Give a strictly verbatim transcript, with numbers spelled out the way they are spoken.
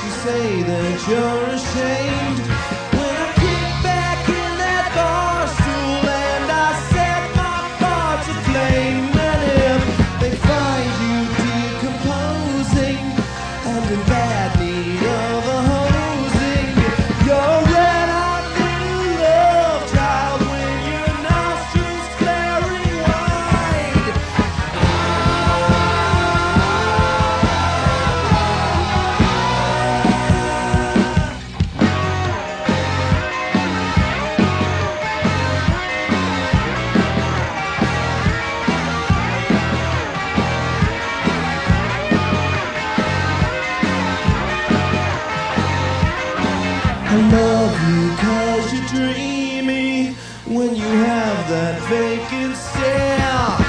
you say that you're ashamed. When I kick back in that bar stool and I set my thoughts aflame, and if they find you decomposing and in bad need of a hosing, you're a red-hot little love child when your nostrils glaring wide. I love you 'cause you're dreamy when you have that vacant stare.